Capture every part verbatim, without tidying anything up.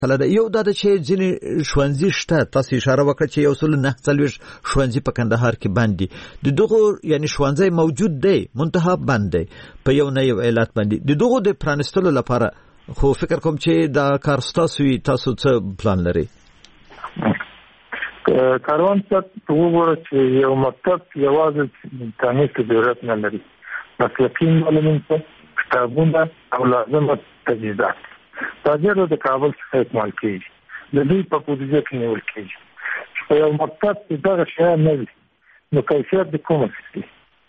کله یو د چې ځینې ښوونځي شته تاسو اشاره وکړه چې یو سل نه څلويش ښوونځي په کندهار کې باندې د دغه یعنی ښوونځي موجود دی منتها باندې په یو نه یو علت باندې د دغه د پرانستلو لپاره خو فکر کوم چې دا کار تاسو تاسو څه پلان لري کاروان څه وګوره چې یو مکتب یوازې تانیث ضرورت نه لري مسلکي معلمین څخه کتابونه او لازمه تجهیزات تاجر د کابل څخه استعمال کیږي د دې په بودیجه کې نیول کیږي په یو مکتب کې دا شی نه وي نو کیفیت د کومه څه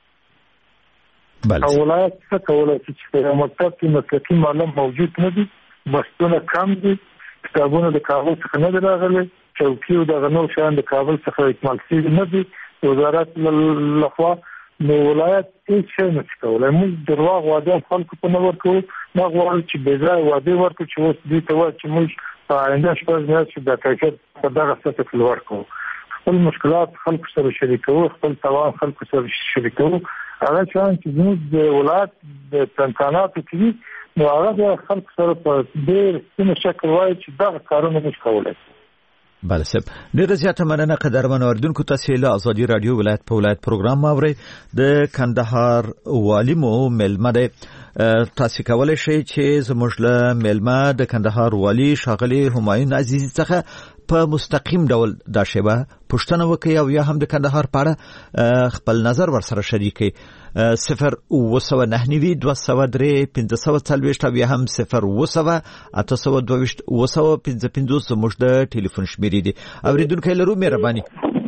بله او ولایت څخه کولای شي چې په یو مکتب کې مسلکي معلم موجود نه دي بستونه کم دي کتابونه د کابل څخه نه راغلي چوکي او د غنو شان د کابل څخه استعمال کیږي نه دي وزارت لخوا نو ولایت هیڅ شی نه کولای موږ درواغ واده خلکو په نور کوو ما غواړم چې به ځای واده ورکړو چې اوس دې ته وایي چې موږ په آینده شپږ میاشتې د کیفیت په دغه سطح کې لوړ کوو خپل مشکلات خلکو سره شریکوو خپل توان خلکو سره شریکوو هغه چې زموږ د ولایت د امکاناتو کې نو هغه د خلکو سره په ډېر سمه شکل وایي چې دغه کارونه موږ کولی بله صاحب ډیره زیاته مننه قدرمن اوریدونکو تاسو له ازادي رادیو ولایت په ولایت پروګرام ماوري د کندهار والی مو ملمه ده تاسو کولای شئ چې زموږ له ملمه د کندهار والی شاغلي همایون عزیز څخه په مستقیم ډول دا شیبه پښتنه وکي او یا هم د کندهار په اړه خپل نظر ورسره شریکي صفر وسو نهنوي دوه سو درې پنځه سو څلويشت او یا هم صفر وسو اته سو دوه وسو پنځه پنځوس زموږ د ټلیفون شمیرې دي اوریدونکو لرو مهرباني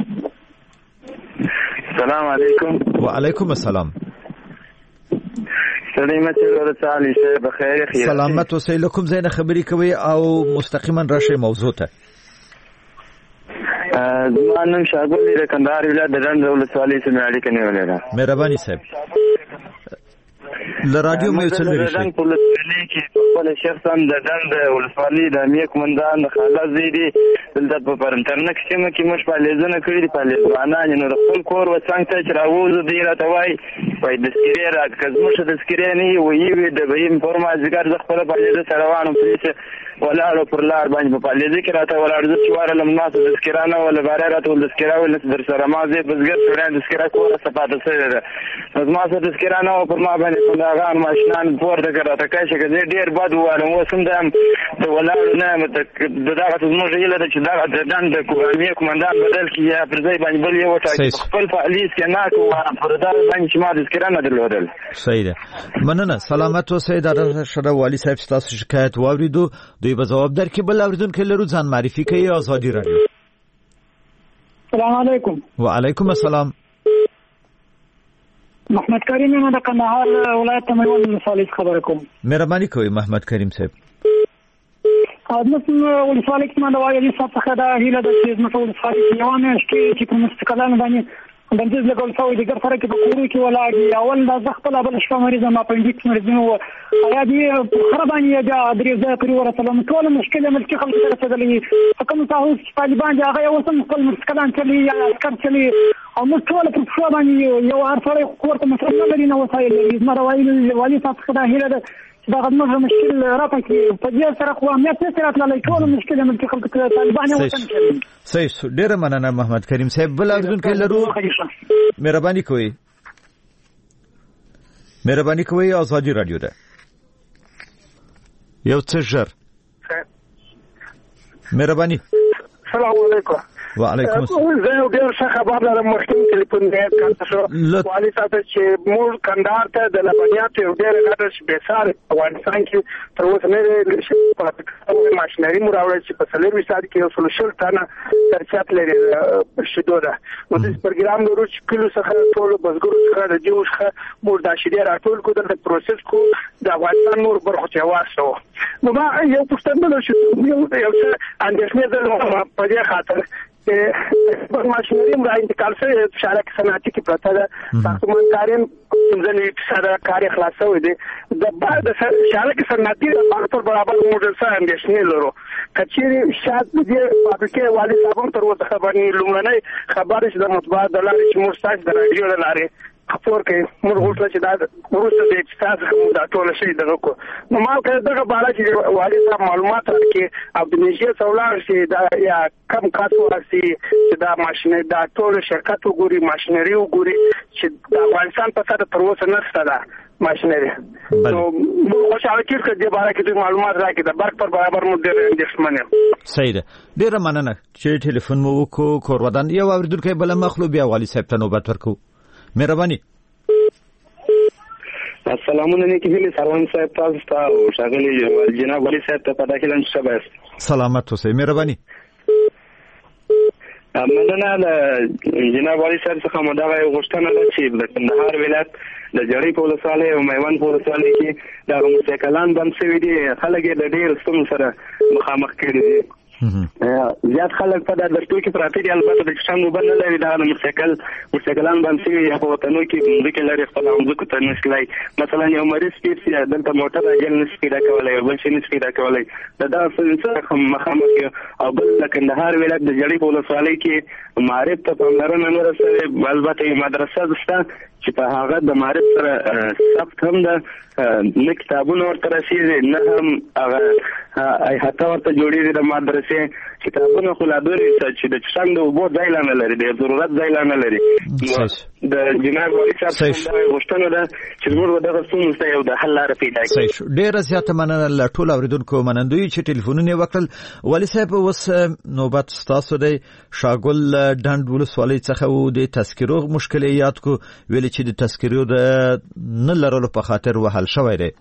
السلام علیکم وعلیکم السلام سلامت ورسالي شه بخیر خیر سلامت اوسئ لکم زین خبري کوي او مستقیما راشه موضوع ته زمانم شاګل د کندهار ولایت د رند ولسوالۍ سره اړیکه نیولې ده مهرباني صاحب ل رادیو مې څه لري شي په لسلې کې خپل شخصا د رند ولسوالۍ د امیر کمانډان خالد زیدي دلته په انټرنیټ کې مې مش په لیزنه کړی په لیزانه نو خپل کور وڅنګ ته چې راوځو دی راته وای وای د سکریر راکزمشه د سکریر نه وی د به انفورماز ګر د خپل په لیزه روانو پلیس ولاړو پر لار باندې په لیزه کې راته ولاړ د چوار لمناس د سکرانه ولا بارا راته د سکراو ول در سره مازه بزګر سره د سکرا کوه صفاته سره د مازه د سکرانه او پر ما باندې څنګه ماشینان پورته کړه ته چې ډیر بد وره وسم د ولاړو نه دغه زموږ یله چې دغه د دند امیر کمانډان بدل کی یا پر ځای باندې بل یو ټاکي خپل فعالیت کې نه کوه پر دا باندې چې ما د سکرانه درلودل صحیح ده مننه سلامت اوسئ د شړه والی صاحب تاسو شکایت واوریدو دوی به جواب درکړي بل اوریدونکو لرو ځان معرفي کوي ازادي رادیو السلام علیکم وعلیکم السلام محمد کریم یم د کندهار ولایت تمایل مثالي خبر کوم مهرباني کوي محمد کریم صاحب ادمس ولسوالۍ کې ما د وایي څخه د هیله د چې زموږ ولسوالۍ کې یو نه شته چې په مستقلان باندې بندیز لګول شوی دی ګر سره کې په کورو کې ولاړ دی اول د زخپل بل شپه مریض ما پنځه مریضونو یا دی خرابانی دا درې ځای پرې ورته نو ټول مشکله ملکی خلک سره تدلې حکومت تاسو طالبان دا هغه اوسم خپل مستقلان چلی یا اسکر چلی او موږ ټول په څو باندې یو ارفړې کوړه مسله لري نو وسایل لري زما راوایي والی تاسو دا هیله ده دا غوښمه مشکل راپکې په دې سره خو امنیت سره تللی ټول مشکل ملکی خلک طالبان وطن کې صحیح ډیر مننه محمد کریم صاحب بل اردن کې لرو مهرباني کوي مهرباني کوي ازادي رادیو ده یو څه ژر مهرباني السلام علیکم وعلیکم السلام. زه یو ډېر ښه خبر لرم مخکې ټلیفون دې کړ شو والي صاحب چې موږ کندهار ته د لبنیاتو یو ډېر غټ بېسار افغانستان کې تر اوسه نه لري په ماشينري مو راوړل چې په څلور وسات کې یو سلوشل تانه ترچات لري شیدو ده نو د پروګرام نورو چې کلو څخه ټول بزګرو څخه د جوش ښه موږ د شیدې راټول کو د پروسس کو د افغانستان نور برخه چې واسو نو ما یو پښتنه شو یو یو اندېښنه ده په دې خاطر په ماشينري مو انتقال سره شارک صنعتي کې پراته ده ساختمان کارین ځنې سره کار خلاصوي دي د بعد شارک صنعتي د پر برابر موډل سره اندېښنې لرو کچېری شاد دې فابریکې والي صاحب تر اوسه خبرې لومړنۍ خبرې چې د مطبوعات د لارې چې موږ تاسو د رادیو د لارې خپور کوي موږ غوښتل چې دا وروسته د اقتصاد څخه دا ټول شي دغه کو نو ما کړه دغه بالا چې والي صاحب معلومات راکړي او د نشي څولار شي دا یا کم کاتو راسي چې دا ماشینه دا ټول شرکت وګوري ماشينري وګوري چې د افغانستان په سره تر اوسه نشته دا ماشينري نو موږ خوشاله کیږو چې د بالا کې معلومات راکړي د برق پر برابر مو ډېر اندېښمن یم. صحیح ده. ډېر مننه چې ټلیفون مو وکړو. کورودان یو اوریدونکو بل مخلو بیا والي صاحب ته نوبت ورکو. مهرباني. السلام علیکم سلام صاحب تاسو ته او شاګلی جناب والي صاحب ته پتا کړم چې شابه سلامت اوسئ. مهرباني. مننه د جناب والي صاحب څخه مو دا غوښتنه ده چې د کندهار ولایت د جړی په ولسوالۍ او میوند په ولسوالۍ کې د موټرسایکلان بند شوي دي. خلک یې د ډېر ستونزو سره مخامخ کړي دي. زیات خلک په د دښتو کې پراته دي. البته د کشان وبند نه لري. دا د موټرسایکل موټرسایکلان بند شوي یا په وطنو کې ځمکې لري خپل ځمکو ته نشلای. مثلا یو مریض پیسې دلته موټر راځي نشي پیدا کولای او بل شي نشي پیدا کولای. دا د څه مخامخ او بل د کندهار ولایت د جړی په ولسوالۍ کې معارف ته پاملرنه نه رسوي. البته مدرسه ده چې په هغه د معارف سره ثبت هم ده نه کتابونه ورته رسېږي نه هم هغه احاطه ورته جوړېږي د مدرسې. کتابونه خو لا لري چې د څنګه د اوبو ځای لا نه لري د ضرورت ځای لا نه لري. د جناب والي صاحب غوښتنه ده چې موږ دغه ستونزو ته یو د حل لاره پیدا کړو. ډېره زیاته مننه له ټولو اوریدونکو منندوی چې ټلیفونونه وکړل. والي صاحب اوس نوبت ستاسو دی. شاګل ډنډ ولسوالۍ څخه و د تذکرو مشکل یاد کو ویل چې د تذکرو د نه لرلو په خاطر وحل شوی دی.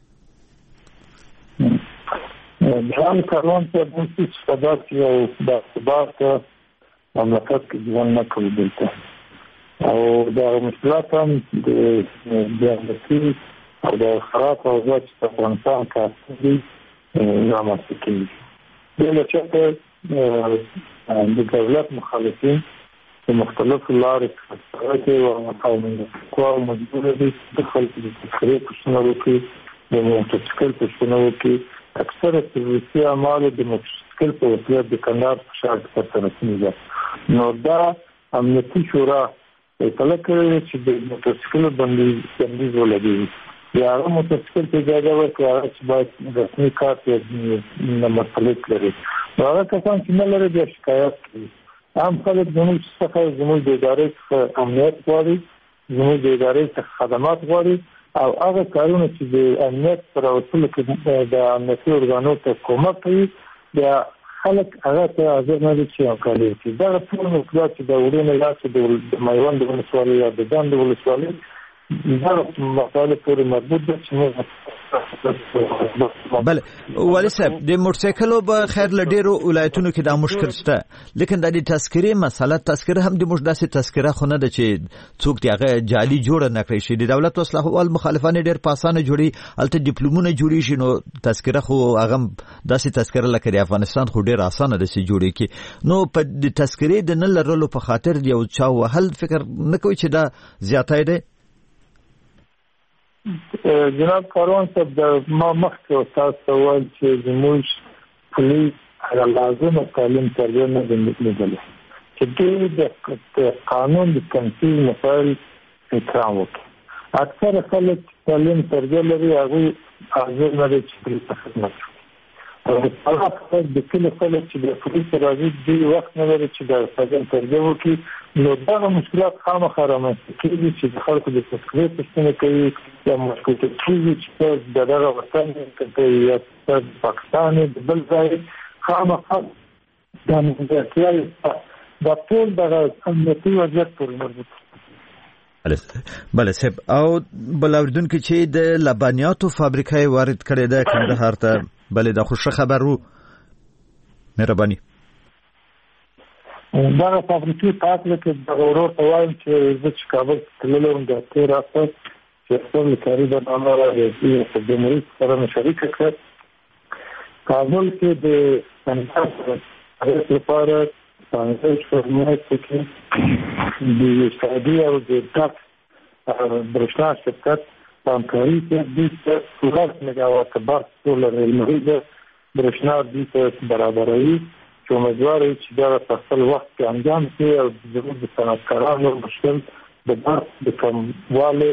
ځان کاروان ته د هیڅ صداقت او د ثبات مملکت کې ځوان نه کوي دلته او د مشکلات هم د بیانګتی او د خراب او ځواک په افغانستان کې دي رامنځته کیږي. د لچته د دولت مخالفین په مختلفو لارو کې او مقاومت کوي مجبور دي د خلکو د تخریب پښتنه وکړي د موټرسایکل پښتنه وکړي. اکثره تروریستي اعمال د موټرسایکل په وسیله د کندهار په ښار کې ترسره کېږي. نو دا امنیتي شورا فیصله کړې چې د موټرسایکل بندیز ولګوي یا هغه موټرسایکل ته اجازه ورکړي هغه چې باید رسمي کارت یا مسلک لري. هغه کسان چې نه لري بیا شکایت کوي. عام خلک زموږ څخه زموږ د ادارې څخه امنیت غواړي زموږ د ادارې څخه خدمات غواړي او هغه کارونه چې د امنیت پر وسیله کې د امنیتي ارګانو ته کومک کوي بیا خلک هغه ته حاضر نه دي چې همکاري وکړي. دغه ټول مشکلات چې د وړینو لاسو د میوند ولسوالۍ یا د ډنډ ولسوالۍ دغه مسایل پورې مربوط دي چې موږ بله والي صاحب د موټرسایکلو به خیر له ډیرو ولایتونو کې دا مشکل شته لیکن د دې تذکرې مسله تذکره هم د موږ داسې تذکره خو نه ده چې څوک دی هغه جعلي جوړه نه کړی شي. د دولت اصلاح او مخالفان ډیر په اسانه جوړي الته ډیپلومونه جوړي شي نو تذکره خو هغه داسې تذکره لکه د افغانستان خو ډیر اسانه ده چې جوړي کی نو په د تذکرې د نه لرلو په خاطر یو چا وهل فکر نه کوي چې دا زیاتای دی. جناب کاروان صاحب د ما مخکې استاد سوال چې زموږ پولیس هغه لازمه تعلیم تربیه نه دي لیدلې چې د قانون د تنفیذ مسایل احترام وکړي. اکثر خلک تعلیم تربیه لري هغه حاضر نه دي چې پولیس خدمت او هغه خلک د کله خلک چې د پولیس راځي د وخت نه لري چې د تعلیم تربیه وکړي نو دا مشکلات خامخا رامنځته کېږي چې د خلکو د تذکرې پوښتنه کوي یا مشکلات کېږي چې د دغه وطن کې یا د پاکستان د بل ځای خامخا د مزاکرې د ټول دغه امنیتي وضعیت پورې مربوط. بله صاحب او بل اوریدونکو چې د لبنیاتو فابریکه وارد کړې ده کندهار ته بله دا خوشو خبر وو مهرباني. دا فابریکې پاتې کې د غورو په وایم چې د کابل تللو د تیر اصل چې خپل کاری د نامه راځي په دې مریض سره شریک کړ. کابل کې د سنټر لپاره څنګه فرمایي چې د سعودي او د ټاک برښنا شرکت همکاري کوي د سولر میگاوات برق سولر المریض برښنا د برابرۍ چې امیدواري چې دا په خپل وخت کې انجام شي او د صنعتکارانو مشکل د برق د کمواله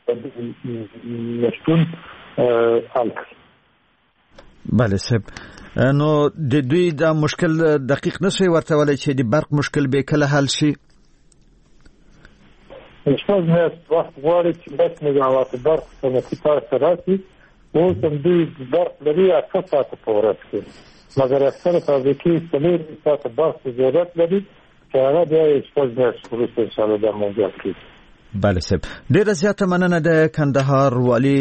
نشتون حل کړي. بله صاحب، نو د دوی دا مشکل دقیق نشي ورته ولای چې د برق مشکل به کله حل شي؟ شپږ میاشتې وخت غواړي چې بس مګاوات برق صنعتي کار ته راشي. اوس هم دوی برق لري اته ساعته په ورځ کې، مګر اکثره فابریکې څلور ساعته برق ضرورت لري چې هغه بیا شپږ میاشتې وروسته انشاءالله دا موجود کېږي. بله صاحب، ډیره زیاته مننه د کندهار والي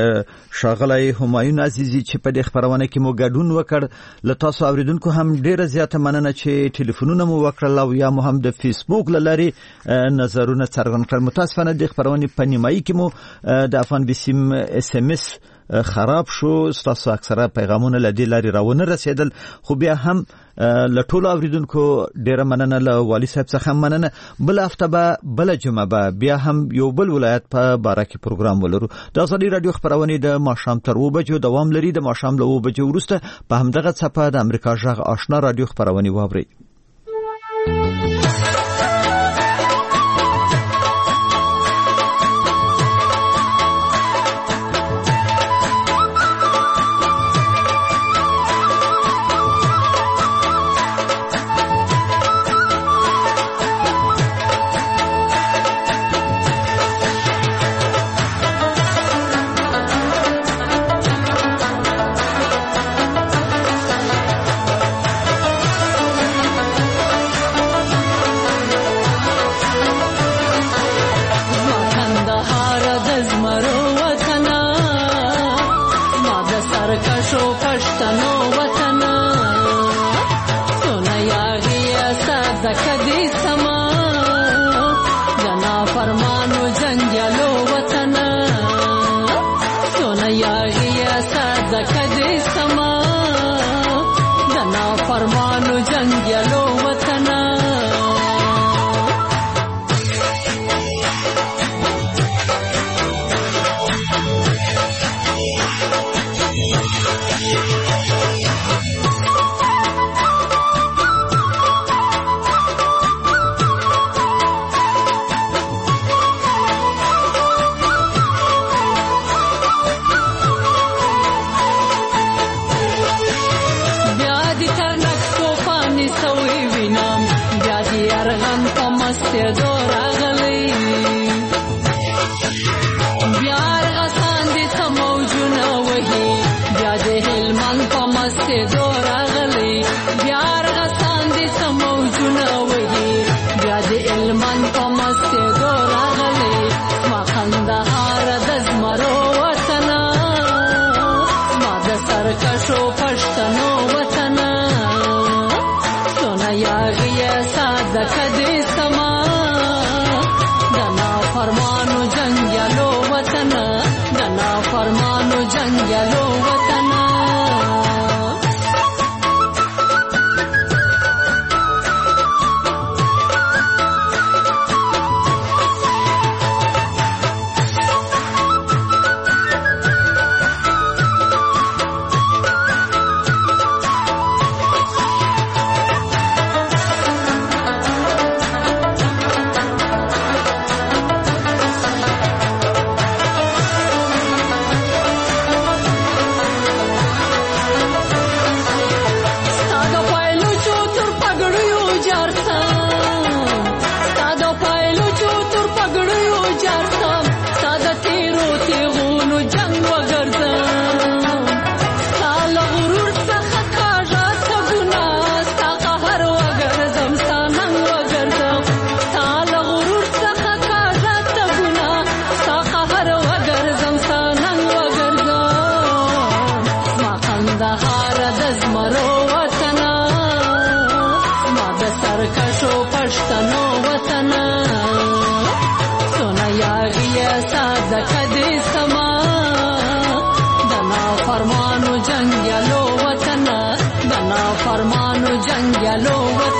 ښاغلی همایون عزیزي چې په دې خبرونه کې مو ګډون وکړ. له تاسو اوریدونکو هم ډیره زیاته مننه چې ټلیفونونه مو وکړل او یا مو هم د فیسبوک له لارې نظرونه څرګند کړل. متاسفانه د خبرونې په نیمایي کې مو د افغان بسیم اس ام اس خراب شو، ستاسو اکثره پیغامونه له دې لارې راونه رسیدل، خو بیا هم له ټولو اوریدونکو ډیره مننه، له والي صاحب څخه مننه. بل هفته به بل جمعه به بیا هم یو بل ولایت په باره کې پروګرام ولرو. د ازادي رادیو خبرونه د ماښام تر اوه بجو دوام لري. د ماښام له اوه بجو وروسته په همدغه څپه د امریکا غږ آشنا رادیو خبرونه واورئ. فرمانو جنگیالو وطن